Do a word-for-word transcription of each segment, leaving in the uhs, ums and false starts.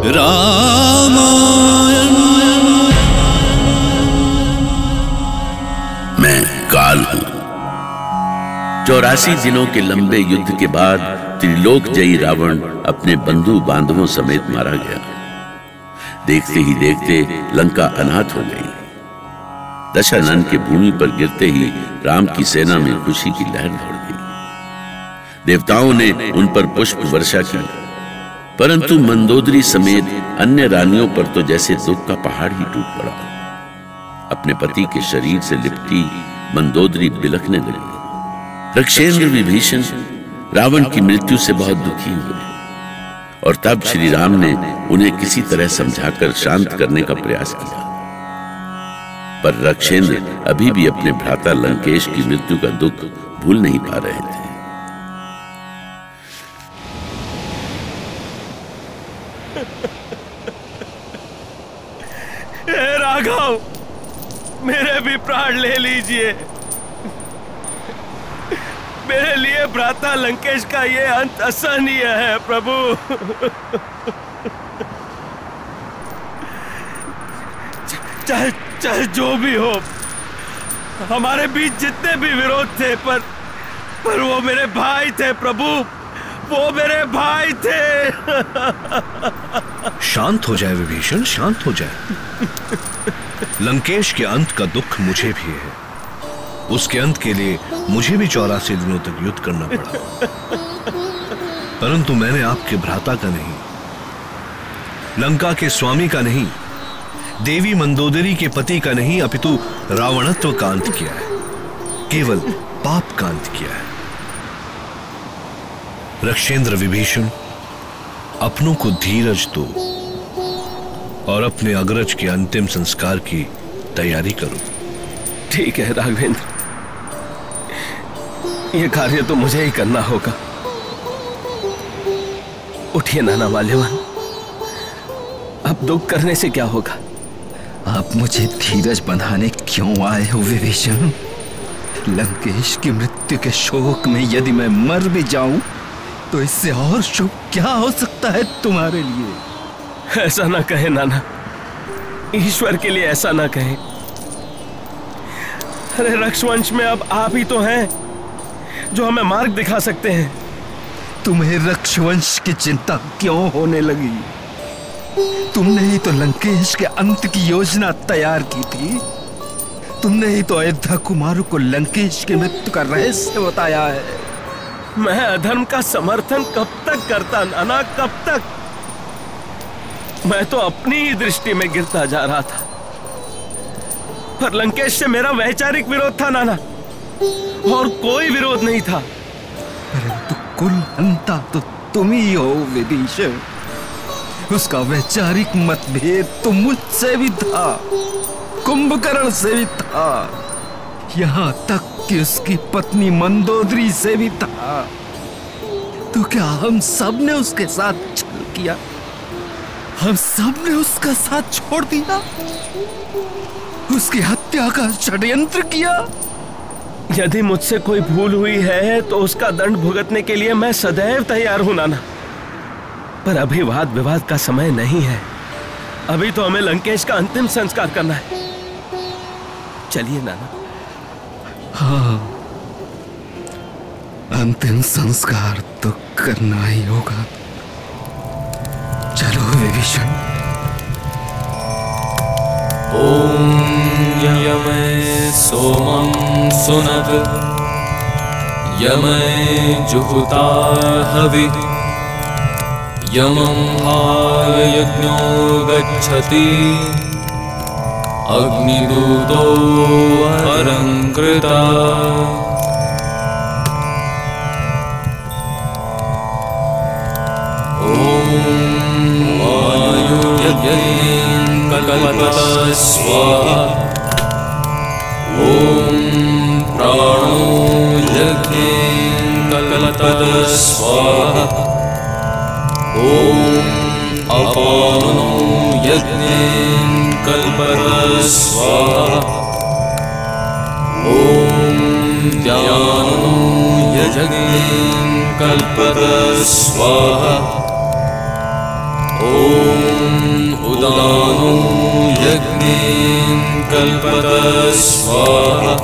रामायण। मैं काल हूं। चौरासी दिनों के लंबे युद्ध के बाद त्रिलोक जयी रावण अपने बंधु बांधवों समेत मारा गया। देखते ही देखते लंका अनाथ हो गई। दशानन के भूमि पर गिरते ही राम की सेना में खुशी की लहर दौड़ गई। देवताओं ने उन पर पुष्प वर्षा की, परंतु मंदोदरी समेत अन्य रानियों पर तो जैसे दुख का पहाड़ ही टूट पड़ा। अपने पति के शरीर से लिपटी मंदोदरी बिलखने लगी। रक्षेंद्र विभीषण रावण की मृत्यु से बहुत दुखी हुए और तब श्री राम ने उन्हें किसी तरह समझाकर शांत करने का प्रयास किया, पर रक्षेंद्र अभी भी अपने भ्राता लंकेश की मृत्यु का दुख भूल नहीं पा रहे थे। हे राघव, मेरे भी प्राण ले लीजिए। मेरे लिए भ्राता लंकेश का ये अंत असहनीय है प्रभु। चाहे चाहे जो भी हो, हमारे बीच जितने भी विरोध थे, पर पर वो मेरे भाई थे प्रभु, वो मेरे भाई थे। शांत हो जाए विभीषण, शांत हो जाए। लंकेश के अंत का दुख मुझे भी है। उसके अंत के लिए मुझे भी चौरासी दिनों तक युद्ध करना पड़ा, परंतु मैंने आपके भ्राता का नहीं, लंका के स्वामी का नहीं, देवी मंदोदरी के पति का नहीं, अपितु रावणत्व का अंत किया है, केवल पाप का अंत किया है। रक्षेंद्र विभीषण, अपनों को धीरज दो और अपने अग्रज के अंतिम संस्कार की तैयारी करो। ठीक है राघवेंद्र, यह कार्य तो मुझे ही करना होगा। उठिए नाना माल्यवान, अब दुख करने से क्या होगा। आप मुझे धीरज बंधाने क्यों आए हो विभीषण? लंकेश की मृत्यु के शोक में यदि मैं मर भी जाऊं तो इससे और शुभ क्या हो सकता है तुम्हारे लिए? ऐसा ना कहे नाना, ईश्वर के लिए ऐसा ना कहे। अरे रक्षवंश में अब आप ही तो हैं जो हमें मार्ग दिखा सकते हैं। तुम्हें रक्षवंश की चिंता क्यों होने लगी? तुमने ही तो लंकेश के अंत की योजना तैयार की थी। तुमने ही तो अयोध्या कुमारों को लंकेश की मृत्यु का रहस्य बताया है। मैं अधर्म का समर्थन कब तक करता नाना, कब तक? मैं तो अपनी ही दृष्टि में गिरता जा रहा था, पर लंकेश से मेरा वैचारिक विरोध था नाना, और कोई विरोध नहीं था। परंतु कुल हंता तो तुम ही हो विभीषण। उसका वैचारिक मतभेद तो मुझसे भी था, कुंभकर्ण से भी था, यहाँ तक कि उसकी पत्नी मंदोदरी से भी था। तो क्या हम सब ने उसके साथ छल किया? हम सब ने उसका साथ छोड़ दिया? उसकी हत्या का षड्यंत्र किया? यदि मुझसे कोई भूल हुई है तो उसका दंड भुगतने के लिए मैं सदैव तैयार हूं नाना, पर अभी वाद विवाद का समय नहीं है। अभी तो हमें लंकेश का अंतिम संस्कार करना है। चलिए नाना। हाँ, अंतिम संस्कार तो करना ही होगा। चलो विभीषण। ओम यमय सोमं सुनत यमय जुहुता हवि यमं यज्ञो गच्छति अग्निदूतो परंकृता। ओम वायुर्यज्ञेन कल्पतः स्वाहा। ओम प्राणो यज्ञेन कल्पतः स्वाहा। ओम अपानो यज्ञेन कल्पतः स्वाहा। ओम ज्ञानो यज्ञेन कल्पतः स्वाहा। ओम कल्पतः स्वाहा।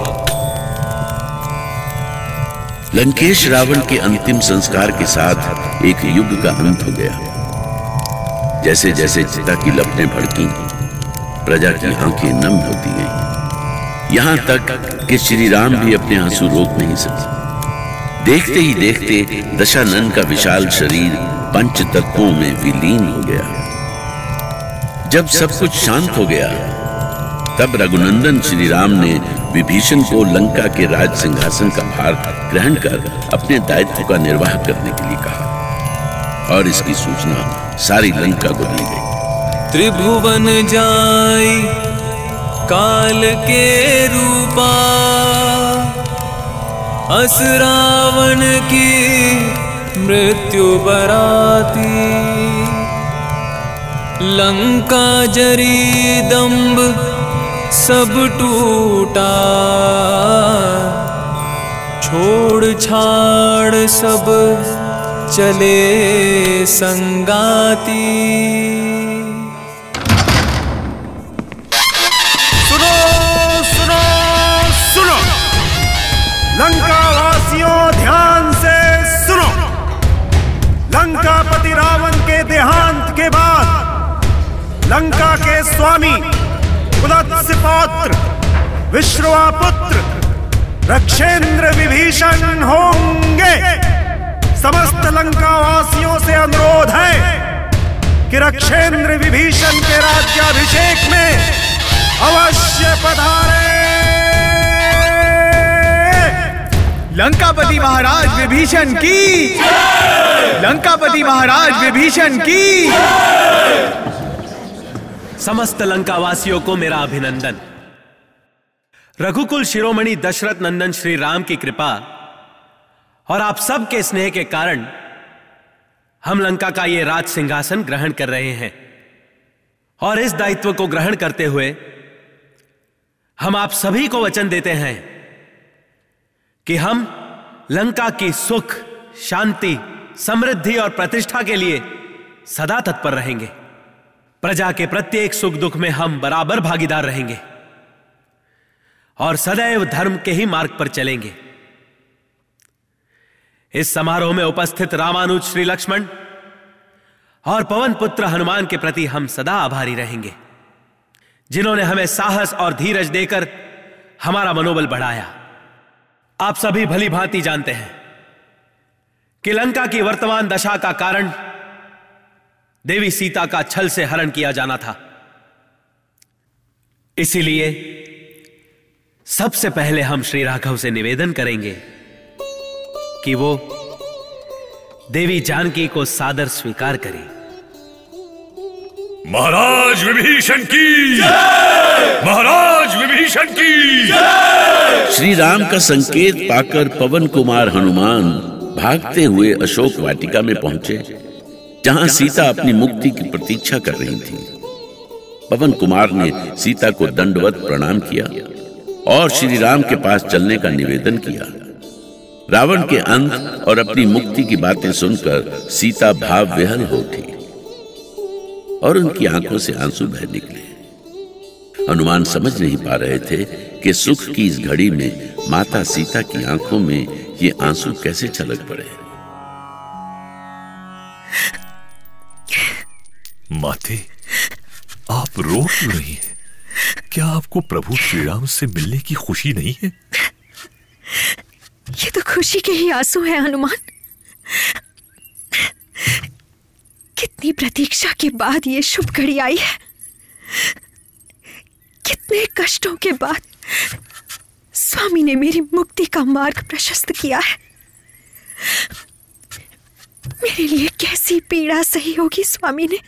लंकेश रावण के अंतिम संस्कार के साथ एक युग का अंत हो गया। जैसे जैसे चिता की लपटें भड़की, प्रजा की आंखें नम होती गईं, यहां तक कि श्री राम भी अपने आंसू रोक नहीं सके। देखते ही देखते दशानन का विशाल शरीर पंच तत्वों में विलीन हो गया। जब सब कुछ शांत हो गया, तब रघुनंदन श्री राम ने विभीषण को लंका के राज सिंहासन का भार ग्रहण कर अपने दायित्व का निर्वाह करने के लिए कहा, और इसकी सूचना सारी लंका को दी गई। त्रिभुवन जाई काल के रूपा, अस रावण की मृत्यु बराती। लंका जरी दंब सब टूटा, छोड़ छाड़ सब चले संगाती। सुनो सुनो सुनो, लंका वासियों ध्यान से सुनो। लंकापति रावण के देहांत के बाद लंका के स्वामी कुलत्स्य पौत्र विश्रवापुत्र रक्षेंद्र विभीषण होंगे। समस्त लंका वासियों से अनुरोध है कि रक्षेंद्र विभीषण के राज्याभिषेक में अवश्य पधारे। लंकापति महाराज विभीषण की, लंकापति महाराज विभीषण की। समस्त लंकावासियों को मेरा अभिनंदन। रघुकुल शिरोमणि दशरथ नंदन श्री राम की कृपा और आप सब के स्नेह के कारण हम लंका का ये राज सिंहासन ग्रहण कर रहे हैं, और इस दायित्व को ग्रहण करते हुए हम आप सभी को वचन देते हैं कि हम लंका की सुख, शांति, समृद्धि और प्रतिष्ठा के लिए सदा तत्पर रहेंगे। प्रजा के प्रत्येक सुख दुख में हम बराबर भागीदार रहेंगे और सदैव धर्म के ही मार्ग पर चलेंगे। इस समारोह में उपस्थित रामानुज श्री लक्ष्मण और पवन पुत्र हनुमान के प्रति हम सदा आभारी रहेंगे, जिन्होंने हमें साहस और धीरज देकर हमारा मनोबल बढ़ाया। आप सभी भली भांति जानते हैं कि लंका की वर्तमान दशा का कारण देवी सीता का छल से हरण किया जाना था। इसीलिए सबसे पहले हम श्री राघव से निवेदन करेंगे कि वो देवी जानकी को सादर स्वीकार करें। महाराज विभीषण की, महाराज विभीषण की। श्री राम का संकेत पाकर पवन कुमार हनुमान भागते हुए अशोक वाटिका में पहुंचे, जहां सीता अपनी मुक्ति की प्रतीक्षा कर रही थी। पवन कुमार ने सीता को दंडवत प्रणाम किया और श्री राम के पास चलने का निवेदन किया। रावण के अंत और अपनी मुक्ति की बातें सुनकर सीता भाव विहल हो उठी और उनकी आंखों से आंसू बह निकले। हनुमान समझ नहीं पा रहे थे कि सुख की इस घड़ी में माता सीता की आंखों में ये आंसू कैसे छलक पड़े। माते, आप रो क्यों रही हैं? क्या आपको प्रभु श्री राम से मिलने की खुशी नहीं है? ये तो खुशी के ही आंसू है हनुमान। कितनी प्रतीक्षा के बाद ये शुभ घड़ी आई है। कितने कष्टों के बाद स्वामी ने मेरी मुक्ति का मार्ग प्रशस्त किया है। मेरे लिए कैसी पीड़ा सही होगी स्वामी ने।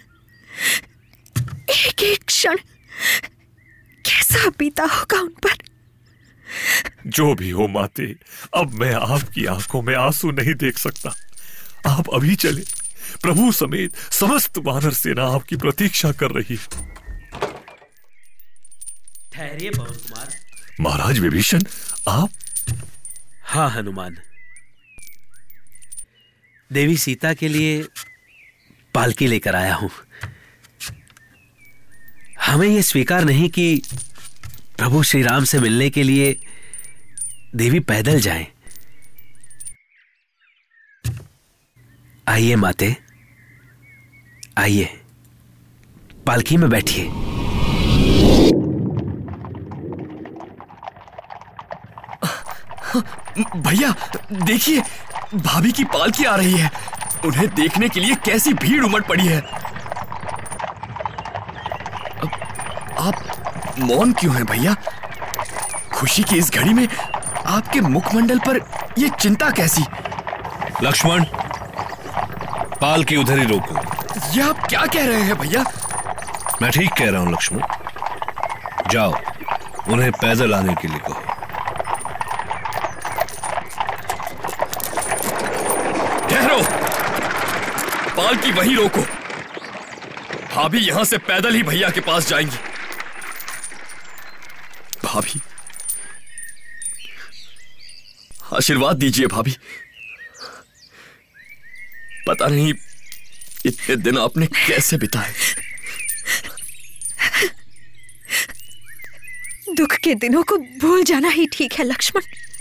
एक एक क्षण कैसा बीता होगा उन पर। जो भी हो माते, अब मैं आपकी आंखों में आंसू नहीं देख सकता। आप अभी चले, प्रभु समेत समस्त वानर सेना आपकी प्रतीक्षा कर रही। ठहरिए पवन कुमार। महाराज विभीषण, आप? हाँ हनुमान, देवी सीता के लिए पालकी लेकर आया हूं। हमें यह स्वीकार नहीं कि प्रभु श्री राम से मिलने के लिए देवी पैदल जाएं। आइए माते, आइए, पालकी में बैठिए। भैया देखिए, भाभी की पालकी आ रही है। उन्हें देखने के लिए कैसी भीड़ उमड़ पड़ी है। आप मौन क्यों हैं भैया? खुशी की इस घड़ी में आपके मुखमंडल पर यह चिंता कैसी? लक्ष्मण, पालकी उधर ही रोको। यह आप क्या कह रहे हैं भैया? मैं ठीक कह रहा हूं लक्ष्मण। जाओ, उन्हें पैदल आने के लिए कहो। ठहरो, पालकी वहीं रोको। भाभी यहां से पैदल ही भैया के पास जाएंगी। भाभी, आशीर्वाद दीजिए भाभी। पता नहीं इतने दिन आपने कैसे बिताए। दुख के दिनों को भूल जाना ही ठीक है लक्ष्मण।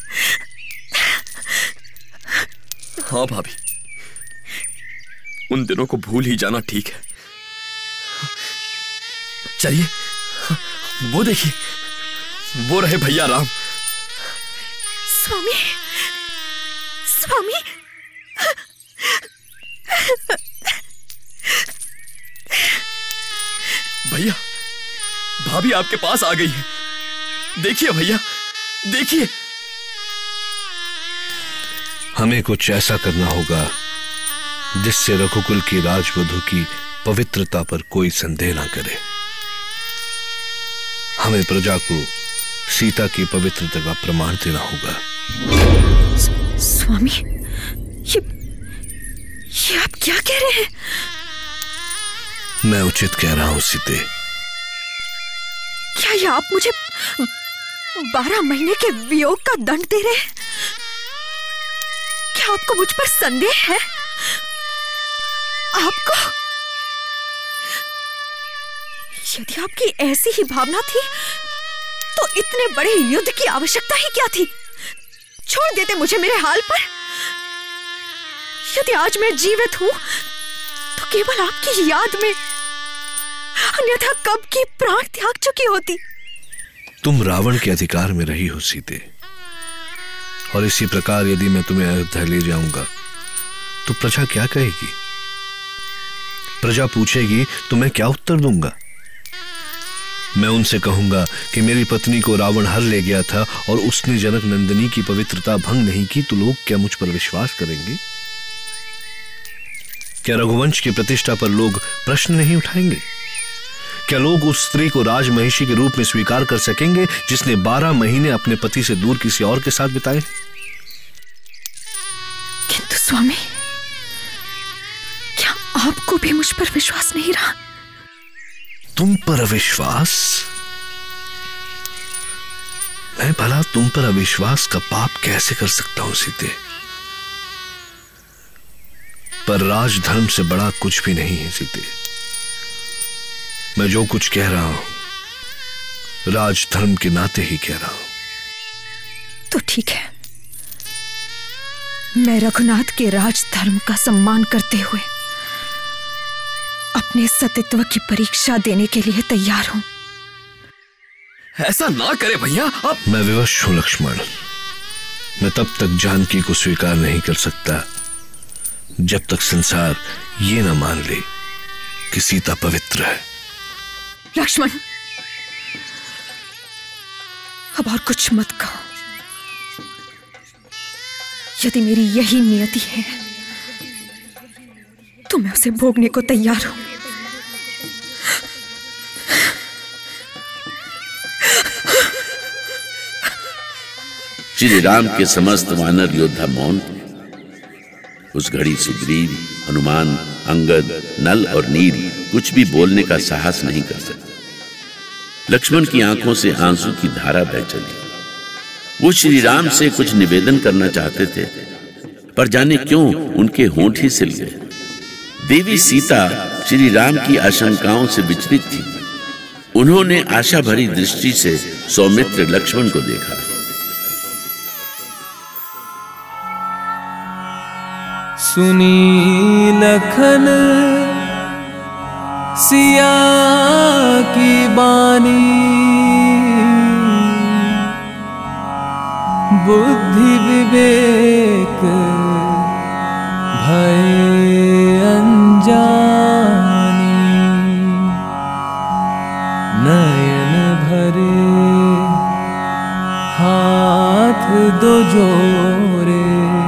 हाँ भाभी, उन दिनों को भूल ही जाना ठीक है। चलिए, वो देखिए, वो रहे भैया राम। स्वामी, स्वामी, भैया, भाभी आपके पास आ गई है। देखिए भैया, देखिए। हमें कुछ ऐसा करना होगा जिससे रघुकुल की राजवधू की पवित्रता पर कोई संदेह ना करे। हमें प्रजा को सीता की पवित्रता का प्रमाण देना होगा। स्वामी, ये ये आप क्या कह रहे हैं? मैं उचित कह रहा हूं सीते। क्या ये आप मुझे बारह महीने के वियोग का दंड दे रहे हैं? क्या आपको मुझ पर संदेह है? आपको, यदि आपकी ऐसी ही भावना थी तो इतने बड़े युद्ध की आवश्यकता ही क्या थी? छोड़ देते मुझे मेरे हाल पर। यदि आज मैं जीवित हूं तो केवल आपकी याद में, अन्यथा कब की प्राण त्याग चुकी होती। तुम रावण के अधिकार में रही हो सीते, और इसी प्रकार यदि मैं तुम्हें अयोध्या ले जाऊंगा तो प्रजा क्या कहेगी? प्रजा पूछेगी तो मैं क्या उत्तर दूंगा? मैं उनसे कहूंगा कि मेरी पत्नी को रावण हर ले गया था और उसने जनक नंदिनी की पवित्रता भंग नहीं की, तो लोग क्या मुझ पर विश्वास करेंगे? क्या रघुवंश की प्रतिष्ठा पर लोग प्रश्न नहीं उठाएंगे? क्या लोग उस स्त्री को राजमहिषी के रूप में स्वीकार कर सकेंगे जिसने बारह महीने अपने पति से दूर किसी और के साथ बिताए? किंतु स्वामी, क्या आपको भी मुझ पर विश्वास नहीं रहा? तुम पर अविश्वास? मैं भला तुम पर अविश्वास का पाप कैसे कर सकता हूं सीते? पर राजधर्म से बड़ा कुछ भी नहीं है सीते। मैं जो कुछ कह रहा हूं राजधर्म के नाते ही कह रहा हूं। तो ठीक है, मैं रघुनाथ के राजधर्म का सम्मान करते हुए अपने सतीत्व की परीक्षा देने के लिए तैयार हूं। ऐसा ना करे भैया आप। मैं विवश हूं लक्ष्मण। मैं तब तक जानकी को स्वीकार नहीं कर सकता जब तक संसार ये न मान ले कि सीता पवित्र है। लक्ष्मण, अब और कुछ मत कहो। यदि मेरी यही नियति है तो मैं उसे भोगने को तैयार हूं। श्री राम के समस्त वानर योद्धा मौन थे। उस घड़ी सुग्रीव, हनुमान, अंगद, नल और नील कुछ भी बोलने का साहस नहीं कर सके। लक्ष्मण की आंखों से आंसू की धारा बह चली। वो श्री राम से कुछ निवेदन करना चाहते थे, पर जाने क्यों उनके होंठ ही सिल गए। देवी सीता श्री राम की आशंकाओं से विचलित थी। उन्होंने आशा भरी दृष्टि से सौमित्र लक्ष्मण को देखा। सुनी लखन सिया की बानी, बुद्धि विवेक भय अंजानी, नयन भरे हाथ दो जोरे,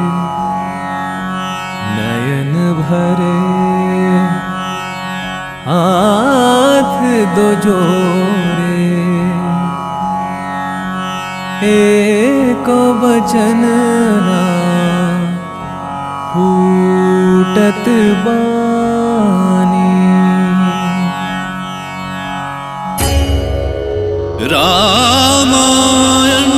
नयन भरे हाथ दो जोरे, एक वचन ना फूटत बानी। रामायण